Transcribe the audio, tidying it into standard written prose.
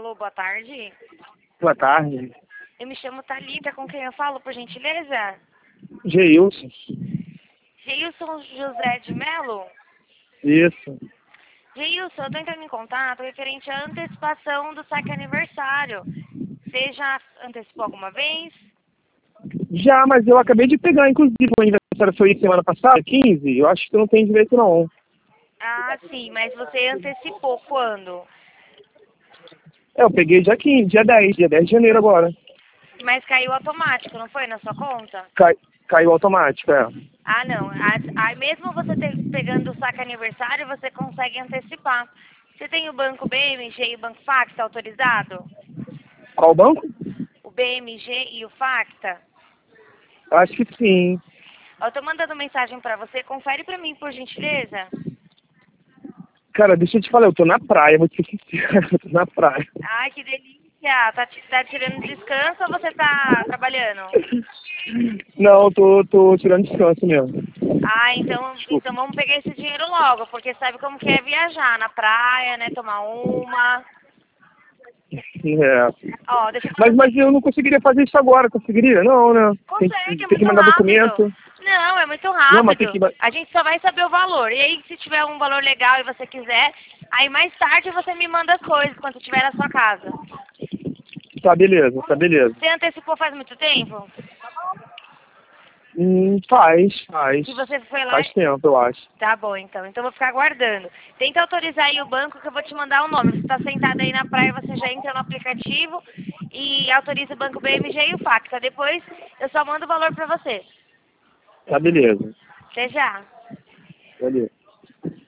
Alô, boa tarde. Boa tarde. Eu me chamo Thalita, com quem eu falo, por gentileza? Geilson. Geilson José de Melo? Isso. Geilson, eu tô entrando em contato referente à antecipação do saque aniversário. Você já antecipou alguma vez? Já, mas eu acabei de pegar, inclusive, o aniversário foi semana passada, 15. Eu acho que não tem direito, não. Ah, sim, mas você antecipou quando? Eu peguei dia 10 de janeiro agora. Mas caiu automático, não foi, na sua conta? Caiu automático, é. Ah, não. Aí mesmo você pegando o saque aniversário, você consegue antecipar. Você tem o banco BMG e o banco Facta autorizado? Qual banco? O BMG e o Facta? Acho que sim. Eu tô mandando mensagem pra você, confere pra mim, por gentileza. Cara, deixa eu te falar, eu tô na praia, vou te ser sincero, eu tô na praia. Ai, que delícia! Tá tirando descanso ou você tá trabalhando? Não, tô tirando descanso mesmo. Ah, então Desculpa. vamos pegar esse dinheiro logo, porque sabe como que é viajar na praia, né? Tomar uma. É. Ó, deixa eu te Mas eu não conseguiria fazer isso agora, conseguiria? Não, né? Consegue, é Tem que muito mandar rápido. documento. Não, é muito Não, mas tem que... rápido. A gente só vai saber o valor. E aí, se tiver um valor legal e você quiser, aí mais tarde você me manda as coisas quando estiver na sua casa. Tá, beleza, tá, beleza. Você antecipou faz muito tempo? Faz. Que você foi lá? Faz tempo, eu acho. Tá bom, então. Então eu vou ficar aguardando. Tenta autorizar aí o banco que eu vou te mandar o nome. Você está sentado aí na praia, você já entra no aplicativo e autoriza o banco BMG e o Facta. Depois eu só mando o valor pra você. Tá, beleza. Até já. Valeu.